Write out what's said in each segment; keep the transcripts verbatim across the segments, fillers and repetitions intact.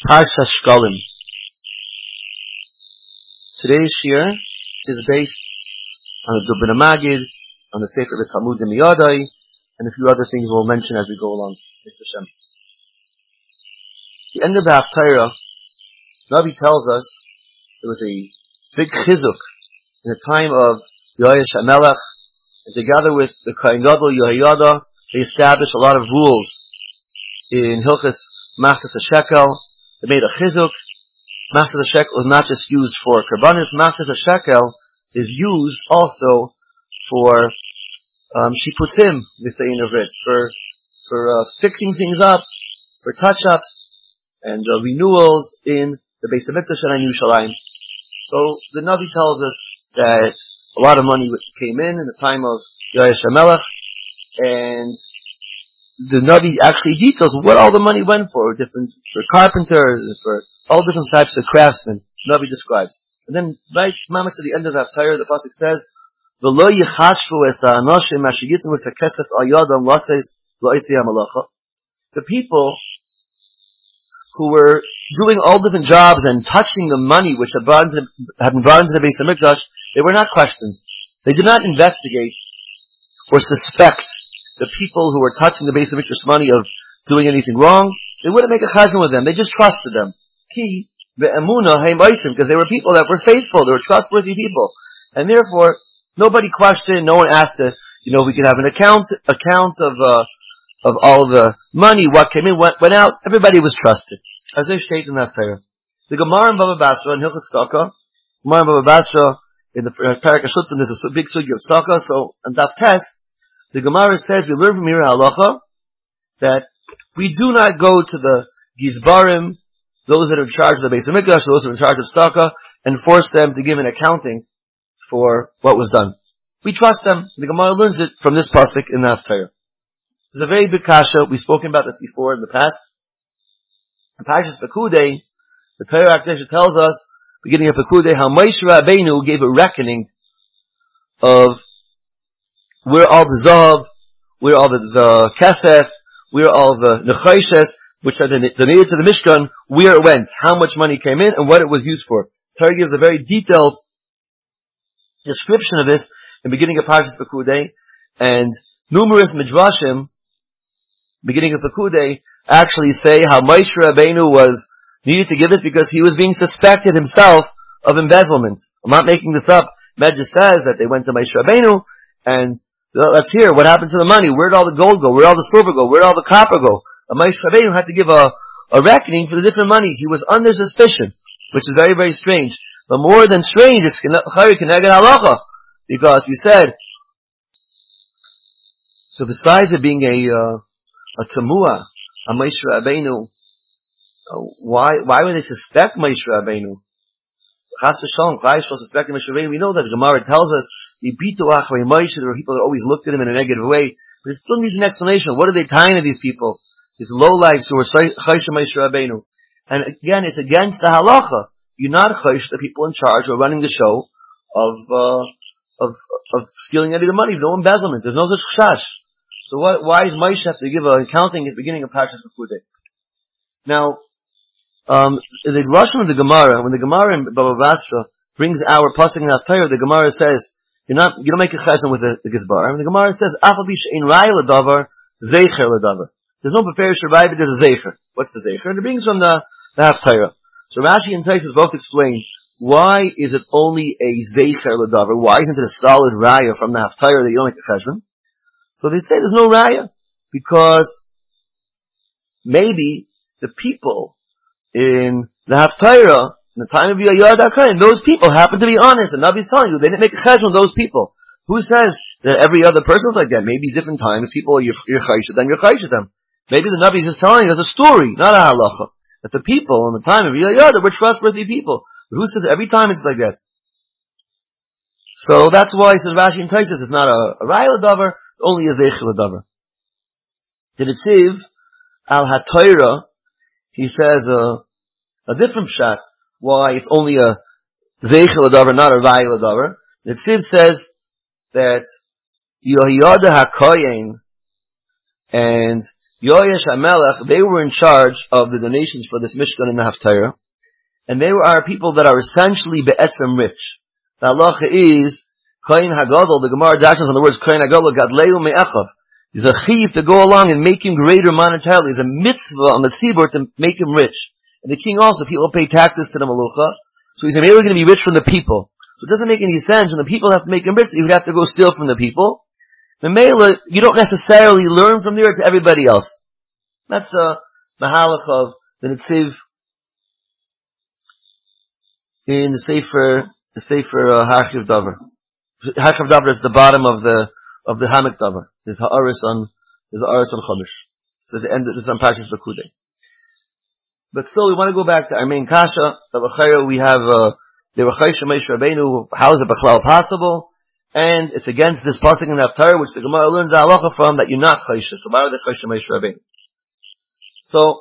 Parsha Shkolim. Today's shir is based on the Dubin Magid, on the Sefer of the Talmud in Miyadai, and a few other things we'll mention as we go along. The end of the Haftarah, Navi tells us there was a big chizuk in the time of Yoash HaMelech, and together with the Kohen Gadol Yehoyada, they established a lot of rules in Hilchos Machzas HaShekel. They made a chizuk. Machzas HaShekel is not just used for Karbanis. Machzas HaShekel is used also for um, Shiputzim, they say in Ivrit, for for uh, fixing things up, for touch-ups and uh, renewals in the Beis HaMikdash and in Yerushalayim. So the Navi tells us that a lot of money came in in the time of Yoash HaMelech, and the Navi actually details what all the money went for, different for carpenters, for all different types of craftsmen. The Navi describes. And then, right, Mama, to the end of the Haftarah, the pasuk says, "V'lo yichashvu es ha'anoshim asher yitnu es ha'kesef al yadam laseis la'osei ha'malacha." The people who were doing all different jobs and touching the money which had, brought into, had been brought into the Beis HaMikdash, they were not questioned. They did not investigate or suspect the people who were touching the Beis HaMikdash money of doing anything wrong. They wouldn't make a cheshbon with them. They just trusted them. Ki ve'emuna heim oisim, because they were people that were faithful. They were trustworthy people, and therefore nobody questioned. No one asked to, you know, we could have an account account of uh, of all the money, what came in, what went out. Everybody was trusted. As they state in that Torah, the Gemara in Baba Basra in Hilchos Tzedakah, Gemara in Baba Basra in the Parak HaShulchan, there's a big sugi of tzedakah. So on Daf Tes, the Gemara says, we learn from here halacha that we do not go to the Gizbarim, those that are in charge of the Beis HaMikdash, those that are in charge of tzedakah, and force them to give an accounting for what was done. We trust them. The Gemara learns it from this pasuk in the Haftarah. There's a very big kasha. We've spoken about this before in the past. In Parshas Pekudei, the Torah HaKadosh tells us, beginning of Pekudei, how Moshe Rabbeinu gave a reckoning of where all the zav, where all the, the kesef, where all the nechoshes, which are donated to the Mishkan, where it went, how much money came in, and what it was used for. Torah gives a very detailed description of this in the beginning of Parshas Pekudei, and numerous midrashim, beginning of Pekudei, actually say how Moshe Rabbeinu was needed to give this because he was being suspected himself of embezzlement. I'm not making this up. Medrash says that they went to Moshe Rabbeinu, and let's hear what happened to the money. Where did all the gold go? Where did all the silver go? Where did all the copper go? And Moshe Rabbeinu had to give a, a reckoning for the different money. He was under suspicion, which is very, very strange. But more than strange, it's chayri keneged halacha, because we said, so besides it being a uh, a tamua, a Moshe Rabbeinu, uh, why why would they suspect Moshe Rabbeinu? Chas v'shalom, Klal Yisrael suspecting Moshe Rabbeinu. We know that the Gemara tells us, Yibitu achrei Moshe, there were people that always looked at him in a negative way. But it still needs an explanation. What are they tying to these people? These lowlifes who were chaysh Moshe Rabbeinu. And again, it's against the halacha. You're not chaysh the people in charge or running the show of uh, of of stealing any of the money. No embezzlement. There's no such chash. So what, why does Moshe have to give an accounting at the beginning of Parshas Pekudei? Now, um, the Lashon of the Gemara, when the Gemara in Baba Basra brings our pasuk in Haftarah, the Gemara says, you're not, you don't make a chesed with the, the Gizbar. And the Gemara says, Afal bish ein raya l'davar, zeicher l'davar. There's no beferish survive, there's a zeicher. What's the zeicher? And it brings from the, the Haftarah. So Rashi and Taisus both explain, why is it only a zeicher l'davar? Why isn't it a solid raya from the Haftarah that you don't make a chesed? So they say there's no raya, because maybe the people in the Haftarah, in the time of Yoadah HaKohen, those people happen to be honest, and Navi's telling you, they didn't make a cheshbon with those people. Who says that every other person's like that? Maybe different times, people are you're chaysh them, you're chaysh them. Maybe the Navi's just telling you, there's a story, not a halacha, that the people in the time of Yoadah were trustworthy people. But who says every time it's like that? So that's why, says Rashi and Taisus, it's not a, a raya l'davar, it's only a zeicher l'davar. The Netziv al HaTorah, he says a, a different pshat, why it's only a zeicher l'davar, not a raya l'davar. The Netziv says that Yehoyada HaKohen and Yoash HaMelech, they were in charge of the donations for this Mishkan and the Haftarah. And they were our people that are essentially be'etzem rich. The halacha is, Kohen HaGadol, the Gemara dashes on the words Kohen HaGadol, Gadleu Me'echav. He's a chiv to go along and make him greater monetarily. He's a mitzvah on the tzibur to make him rich. And the king also, people pay taxes to the Malucha, so he's immediately going to be rich from the people. So it doesn't make any sense when the people have to make him rich, you would have to go steal from the people. Memela, you don't necessarily learn from there to everybody else. That's the mahalach of the Netziv in the Sefer, the Sefer uh, Harchiv Davar. Harchiv Davar is the bottom of the of the Hamek Davar. There's Ha'aris on there's Ha'aris on Chumash. So at the end, this is on Parshas Pekudei. But still, we want to go back to our main kasha. That we have uh, the Rechaisha Moshe Rabbeinu. How is it Bechlal possible? And it's against this pasuk in the Haftarah, which the Gemara learns the halacha from, that you're not chaysha. So why are they chaysha Moshe Rabbeinu? So,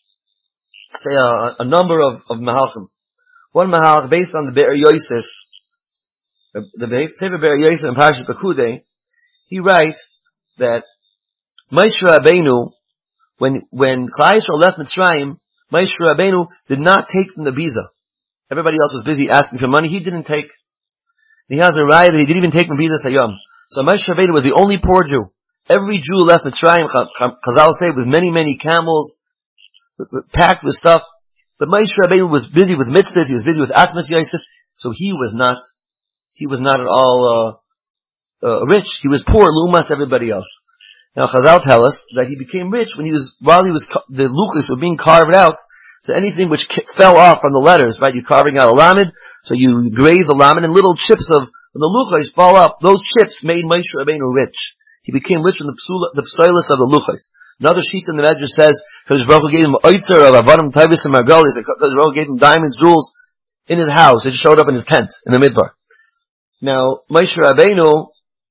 say a, a number of, of mahalchim. One mahalch based on the Be'er Yosef, the, the Sefer Be'er Yosef in Parashat Pekudei, he writes that Moshe Rabbeinu, when when Klal Yisrael left Mitzrayim, Moshe Rabbeinu did not take from the biza. Everybody else was busy asking for money. He didn't take. He has a raya that he didn't even take from biza sayom. So Moshe Rabbeinu was the only poor Jew. Every Jew left Mitzrayim, Chazal say, with many, many camels, packed with stuff. But Moshe Rabbeinu was busy with mitzvahs, he was busy with Atmas Yosef, so he was not, he was not at all, uh, uh, rich. He was poor, lumas, everybody else. Now Chazal tell us that he became rich when he was, while he was, the luchos were being carved out, so anything which fell off from the letters, right, you're carving out a lamed, so you grave the lamed, and little chips of, when the luchos fall off, those chips made Moshe Rabbeinu rich. He became rich from the psula, the psilis of the luchos. Another sheet in the Medrash says, Kadosh Baruch Hu gave him oitzer of avadim tavis and margalis. Kadosh Baruch Hu gave him diamonds, jewels in his house. It just showed up in his tent in the midbar. Now, Moshe Rabbeinu,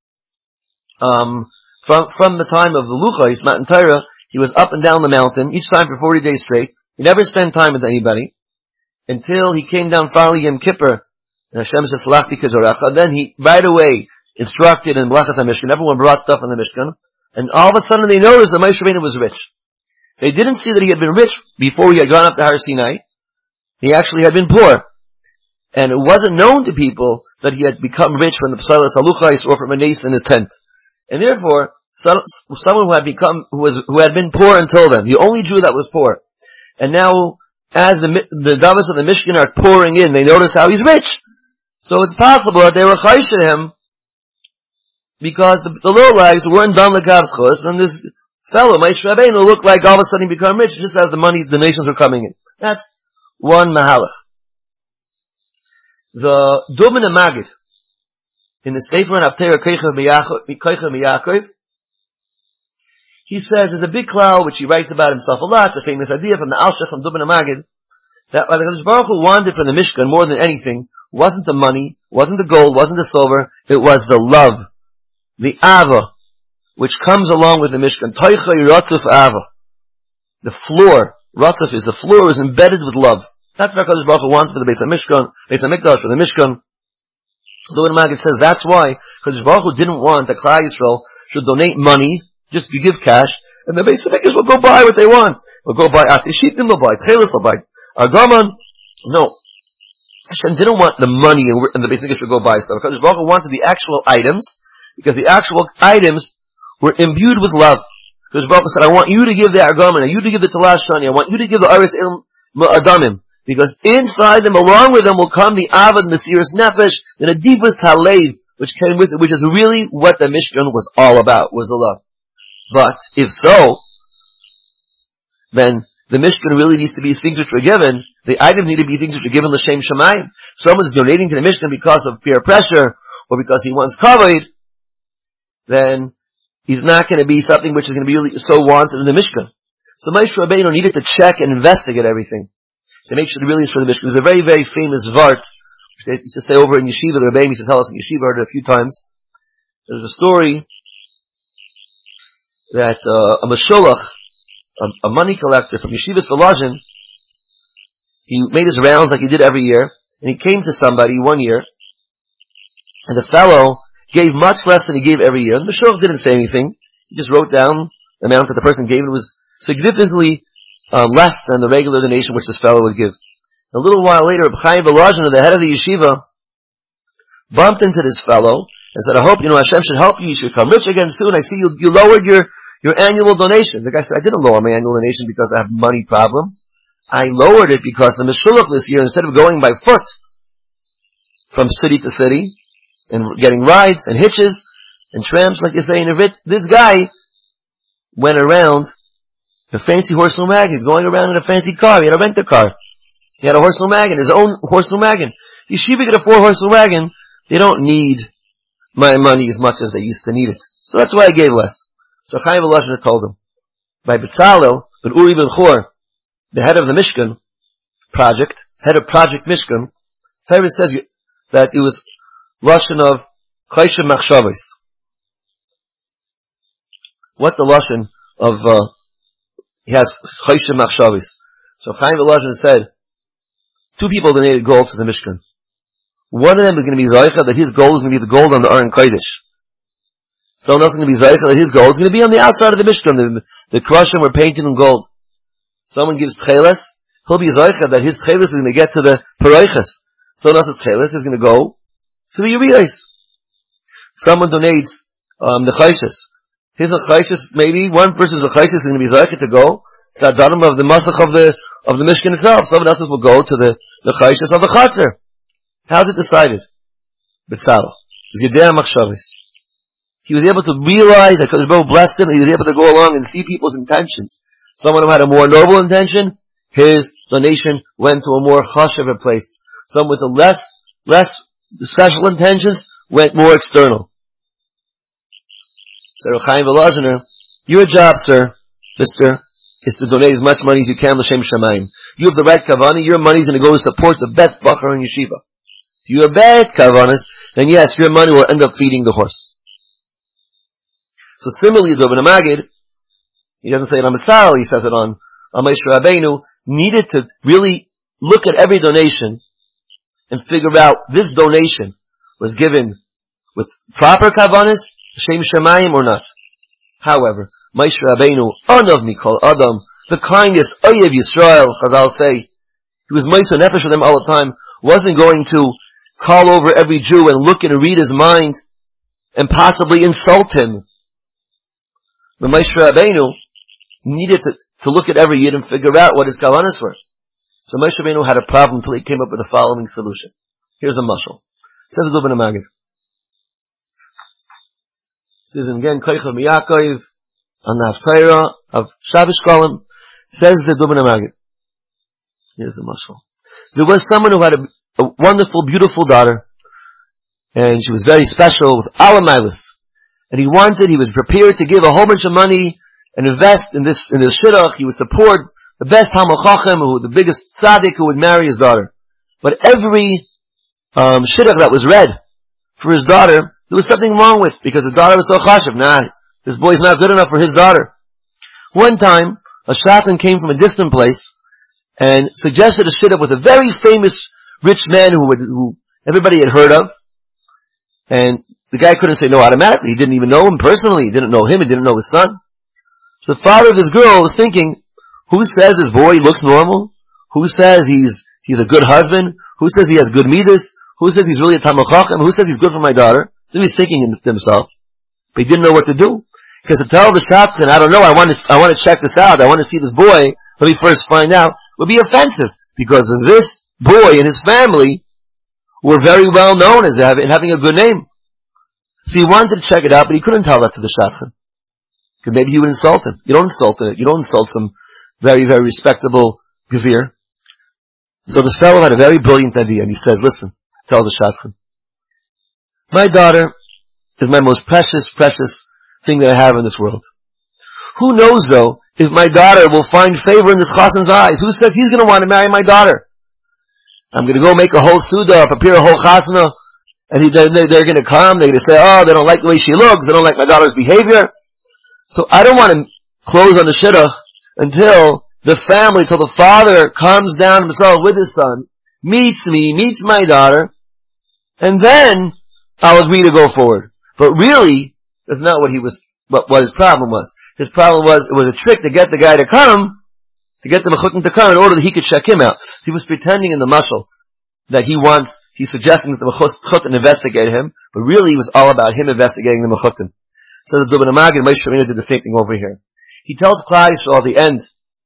um, from from the time of the Luchos, Matan Torah, he was up and down the mountain each time for forty days straight. He never spent time with anybody until he came down finally Yom Kippur. And Hashem says, "Salachti kezorecha." Then he right away instructed in Melachas HaMishkan. Everyone brought stuff in the Mishkan. And all of a sudden they noticed that Moshe Rabbeinu was rich. They didn't see that he had been rich before he had gone up to Har Sinai. He actually had been poor. And it wasn't known to people that he had become rich from the Psalas Haluchais or from a nace in his tent. And therefore, someone who had become, who was, who had been poor until then, the only Jew that was poor. And now, as the, the Davos of the Mishkan are pouring in, they notice how he's rich. So it's possible that they were chayshed him because the, the low lives weren't done like Avschus, and this fellow, Moshe Rabbeinu, looked like all of a sudden he became rich just as the money, the nations were coming in. That's one mahalach. The Dubin and Magid, in the statement of Haftarah Koicha Miyakov, he says there's a big cloud which he writes about himself a lot. It's a famous idea from the Alshach from Dubin and Magid, that what Kadosh Baruch Hu wanted from the Mishkan more than anything wasn't the money, wasn't the gold, wasn't the silver, it was the love. The Ava, which comes along with the Mishkan. Toichai Ratzuf Ava. The floor, Ratzuf is, the floor is embedded with love. That's what HaKadosh Baruch Hu wants for the Beis HaMishkan, Beis HaMikdash, for the Mishkan. The Dubin Magid says that's why HaKadosh Baruch Hu didn't want that Klal Yisrael should donate money, just you give cash, and the Beis HaMikdash will go buy what they want. Will go buy Atishitim, they'll buy Tchelis, they'll buy Argaman. No. Hashem didn't want the money and the Beis HaMikdash should go buy stuff. HaKadosh Baruch Hu wanted the actual items, because the actual items were imbued with love. Because Baruch Hu said, I want you to give the Argaman, and you to give the Talash Shani, I want you to give the Aris Il Adamim. Because inside them, along with them, will come the Avad Mesiras Nefesh, and the deepest Halev, which came with it, which is really what the Mishkan was all about, was the love. But, if so, then the Mishkan really needs to be things which were given. The items need to be things which are given L'Shem Shamayim. Someone's donating to the Mishkan because of peer pressure, or because he wants covered, then he's not going to be something which is going to be really so wanted in the Mishkan. So Moshe Rabbeinu needed to check and investigate everything to make sure it really is for the Mishkan. There's a very, very famous Vart, which they used to say over in Yeshiva, the Rebbeim used to tell us in Yeshiva, heard it a few times. There's a story that uh, a Meshulach, a, a money collector from Yeshiva's Volozhin, he made his rounds like he did every year, and he came to somebody one year, and the fellow gave much less than he gave every year. And the Meshulach didn't say anything. He just wrote down amount that the person gave, it was significantly uh, less than the regular donation which this fellow would give. A little while later, Reb Chaim Volozhin, the head of the yeshiva, bumped into this fellow and said, I hope, you know, Hashem should help you, you should become rich again soon. I see you, you lowered your, your annual donation. The guy said, I didn't lower my annual donation because I have a money problem. I lowered it because the Meshulach this year, instead of going by foot from city to city and getting rides and hitches and tramps, like you say in a bit, this guy went around in a fancy horse and wagon. He's going around in a fancy car. He had a rent a car. He had a horse and wagon, his own horse and wagon. The yeshiva get a four horse and wagon. They don't need my money as much as they used to need it. So that's why I gave less. So Chaim Volozhin told him, by Betzalel, ben Uri ben Chor, the head of the Mishkan project, head of Project Mishkan, Torah says that it was Lashon of Choshev Machshavos. What's the Lashon of, uh, he has Choshev Machshavos. So Chaim Volozhin said, two people donated gold to the Mishkan. One of them is going to be Zaycha, that his gold is going to be the gold on the Aron Kodesh. Someone else is going to be Zaycha, that his gold is going to be on the outside of the Mishkan. The, the Krushim were painted in gold. Someone gives Tcheles, he'll be Zaycha, that his Tcheles is going to get to the Paroiches. Someone else's Tcheles is going to go to the Yeriyos. Someone donates um, the Chayshes. His Chayshes, maybe one person's Chayshes is going to be Zaycha to go to the Adarim of the Masach of the of the Mishkan itself. Someone else's will go to the the Chayshes of the Chatzar. How's it decided? Betzalel. Yedei Machshavos. He was able to realize that Kodesh Baruch Hu blessed him, and he was able to go along and see people's intentions. Someone who had a more noble intention, his donation went to a more chashuv place. Someone with a less, less special intentions went more external. So Chaim Volozhin, your job, sir, mister, is to donate as much money as you can l'shem shamayim. You have the right kavanah, your money is going to go to support the best bachar in yeshiva. If you have bad kavanas, then yes, your money will end up feeding the horse. So similarly, the Ibn Magid, he doesn't say it on Betzalel, he says it on, on Moshe Rabbeinu, needed to really look at every donation and figure out this donation was given with proper kavanas, Shem Shemayim or not. However, Moshe Rabbeinu, Anav Mikol Adam, the kindest Oyev Yisrael, Chazal say, he was Moshe Nefesh for them all the time, wasn't going to call over every Jew and look and read his mind and possibly insult him. But Moshe Rabbeinu needed to, to look at every Yid and figure out what his kavanas were. So Moshe Rabbeinu had a problem until he came up with the following solution. Here's a mashal. Says the Ibn Magid. Says again, Koichav Miyakov, on the Haftarah of Shabbos Kolim, says the Ibn Magid. Here's the mashal. There was someone who had a a wonderful, beautiful daughter, and she was very special with Alamailis. And he wanted, he was prepared to give a whole bunch of money and invest in this, in this shidduch. He would support the best Talmid Chacham, who the biggest tzaddik who would marry his daughter. But every um, shidduch that was read for his daughter, there was something wrong with, because his daughter was so chashuv. Nah, this boy's not good enough for his daughter. One time, a shatan came from a distant place and suggested a shidduch with a very famous rich man who, would, who everybody had heard of, and the guy couldn't say no automatically. He didn't even know him personally. He didn't know him. He didn't know his son. So the father of this girl was thinking, who says this boy looks normal? Who says he's he's a good husband? Who says he has good midas? Who says he's really a Talmid Chacham? Who says he's good for my daughter? So he's thinking to himself, but he didn't know what to do. Because to tell the shopman, I don't know, I want to I want to check this out. I want to see this boy. Let me first find out. Would be offensive, because of this boy and his family were very well known as having, having a good name. So he wanted to check it out, but he couldn't tell that to the shadchan. Because maybe he would insult him. You don't insult him. You don't insult some very, very respectable gevir. So this fellow had a very brilliant idea, and he says, listen, tell the shadchan, my daughter is my most precious, precious thing that I have in this world. Who knows, though, if my daughter will find favor in this chassan's eyes? Who says he's going to want to marry my daughter? I'm going to go make a whole suda, prepare a whole chasana, and he, they're, they're going to come, they're going to say, oh, they don't like the way she looks, they don't like my daughter's behavior. So I don't want to close on the shidduch until the family, till the father comes down himself with his son, meets me, meets my daughter, and then I'll agree to go forward. But really, that's not what he was, what, what his problem was. His problem was, it was a trick to get the guy to come, to get the mechutim to come in order that he could check him out. So he was pretending in the mashal that he wants, he's suggesting that the mechutim investigate him, but really it was all about him investigating the mechutim. So the Dubin Amagid, Moshe Rabbeinu did the same thing over here. He tells Klal Yisrael at the end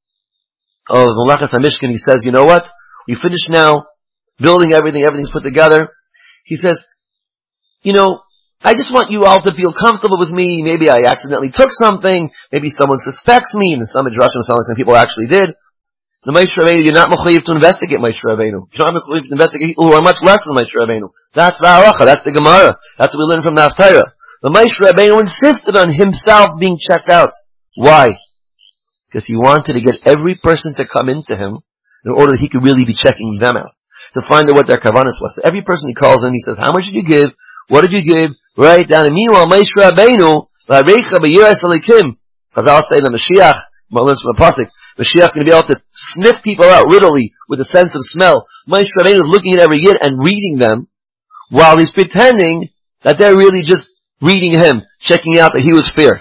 of the Melachas HaMishkan, he says, you know what? We finished now, building everything, everything's put together. He says, you know, I just want you all to feel comfortable with me. Maybe I accidentally took something. Maybe someone suspects me. And some Midrashim, some people actually did. The Moshe Rabbeinu, you're not mechuyev to investigate Moshe Rabbeinu. You're not mechuyev to investigate people who are much less than Moshe Rabbeinu. That's the halacha. That's the Gemara. That's what we learn from the Haftarah. The Moshe Rabbeinu insisted on himself being checked out. Why? Because he wanted to get every person to come into him in order that he could really be checking them out. To find out what their kavanas was. So every person he calls in, he says, how much did you give? What did you give? Right down. And meanwhile, Moshe Rabbeinu, V'areicha b'yiras alikim. Chazal say the Mashiach, learns from the pasuk, Mashiach is going to be able to sniff people out, literally, with a sense of smell. Moshe Rabbeinu is looking at every yid and reading them, while he's pretending that they're really just reading him, checking out that he was fair.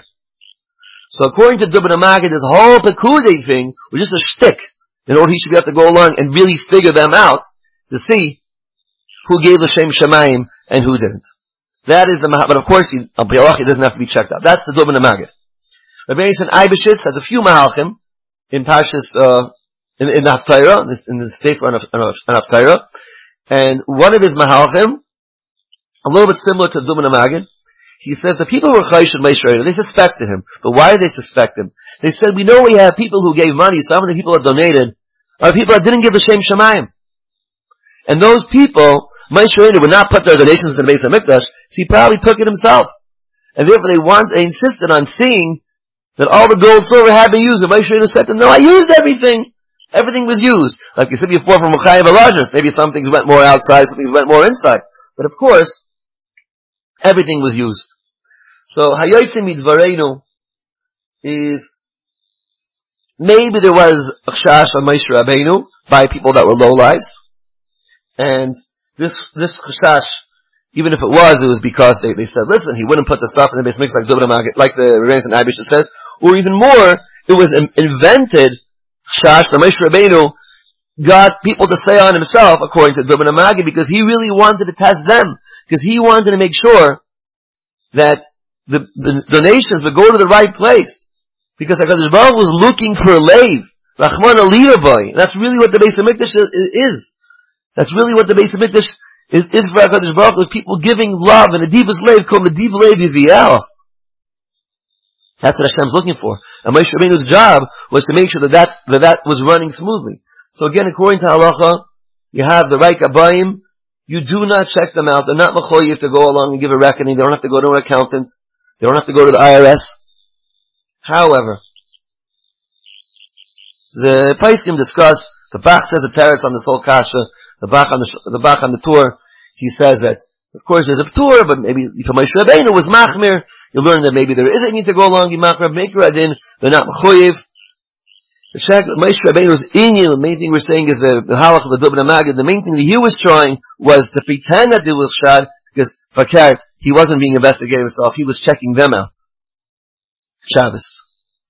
So according to Dubin Amagid, this whole Pekudei thing was just a shtick, in order he should be able to go along and really figure them out, to see who gave L'Shem Shamayim and who didn't. That is the Maha, but of course, he, he doesn't have to be checked out. That's the Dubin Amagid. Rabbi Yisrael Eibeshitz has a few Mahalchim in Parshas, uh, in, in the Haftarah, in the Sefer and Haftarah, and one of his Mahalchim, a little bit similar to Dubin Amagid, he says the people who were Chayshon Moshe Rabbeinu, they suspected him. But why did they suspect him? They said, we know we have people who gave money, some of the people that donated are people that didn't give the Shem Shamayim. And those people, Moshe Rabbeinu would not put their donations in the Beis HaMikdash, so he probably took it himself. And therefore they want, they insisted on seeing that all the gold, silver had been used. And Moshe Rabbeinu said to them, no, I used everything. Everything was used. Like you said before from Mechayim Elazarus, maybe some things went more outside, some things went more inside. But of course, everything was used. So, Hayotzim Mitzvareinu is, maybe there was a chash on Moshe Rabbeinu by people that were lowlives. And this, this chashash, even if it was, it was because they, they said, listen, he wouldn't put the stuff in the Beis Mikdash like Dubin Amagid, like the Rebbeinu and Eibeshitz says, or even more, it was an invented chashash that Moshe Rabbeinu got people to say on himself, according to Dubin Amagid, because he really wanted to test them, because he wanted to make sure that the, the donations would go to the right place, because HaKadosh Baruch was looking for a leiv, Rachman Aliyah. That's really what the Beis Mikdash is. That's really what the Beis HaMikdash is, is for HaKadosh Baruch Hu, is people giving love and a divas leiv called the div leiv yiviyah. That's what Hashem's looking for. And Moshe Rabbeinu's job was to make sure that that, that that was running smoothly. So again, according to halacha, you have the right kabayim, you do not check them out. They're not mechoyev to go along and give a reckoning. They don't have to go to an accountant. They don't have to go to the I R S. However, the Paiskim discuss, the Bach says a teretz on this whole kasha. The Bach on the, the Bach on the tour, he says that, of course, there's a tour, but maybe if Moshe Rabbeinu was machmir, you learn that maybe there is a need to go along, machmir, make radin, they're not mechoyev. The Shek, Moshe Rabbeinu's inyan, the main thing we're saying is the, the halach of the Dubin Amagid, the main thing that he was trying was to pretend that it was shad, because, fakert, he wasn't being investigated himself, he was checking them out. Shabbos.